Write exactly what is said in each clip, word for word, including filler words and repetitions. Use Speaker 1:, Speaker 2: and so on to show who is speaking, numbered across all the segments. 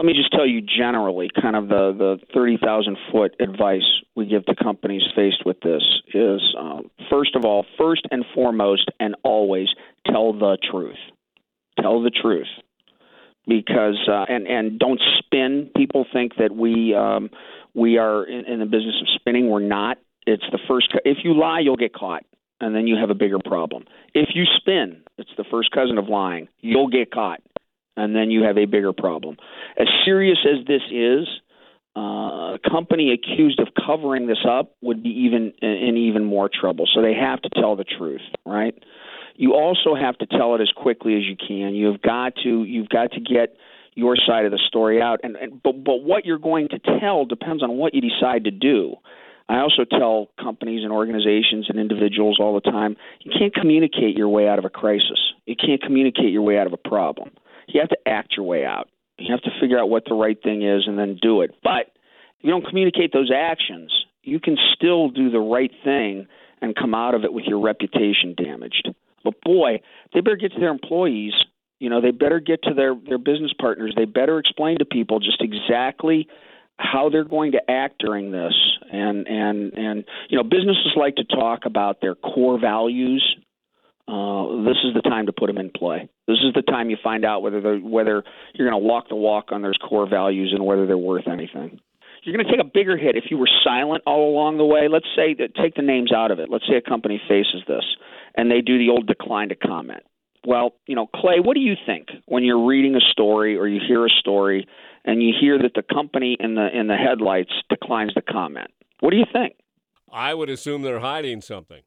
Speaker 1: let me just tell you generally, kind of the, the thirty thousand foot advice we give to companies faced with this is, um, first of all, first and foremost, and always tell the truth. Tell the truth. Because, uh, and, and don't spin. People think that we, um, we are in, in the business of spinning. We're not. It's the first, if you lie, you'll get caught, and then you have a bigger problem. If you spin, it's the first cousin of lying. You'll get caught, and then you have a bigger problem. As serious as this is, uh, a company accused of covering this up would be even in even more trouble. So they have to tell the truth, right? You also have to tell it as quickly as you can. You've got to you've got to get your side of the story out, and, and but but what you're going to tell depends on what you decide to do. I also tell companies and organizations and individuals all the time, you can't communicate your way out of a crisis. You can't communicate your way out of a problem. You have to act your way out. You have to figure out what the right thing is and then do it. But if you don't communicate those actions, you can still do the right thing and come out of it with your reputation damaged. But boy, they better get to their employees. You know, they better get to their, their business partners. They better explain to people just exactly how they're going to act during this. And, and, and you know, businesses like to talk about their core values. Uh, this is the time to put them in play. This is the time you find out whether they're, whether you're going to walk the walk on those core values and whether they're worth anything. You're going to take a bigger hit if you were silent all along the way. Let's say that, take the names out of it. Let's say a company faces this and they do the old decline to comment. Well, you know, Clay, what do you think when you're reading a story or you hear a story and you hear that the company in the in the headlights declines to comment? What do you think?
Speaker 2: I would assume they're hiding something.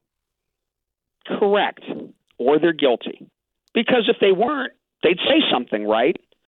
Speaker 1: Correct. Or they're guilty. Because if they weren't, they'd say something, right?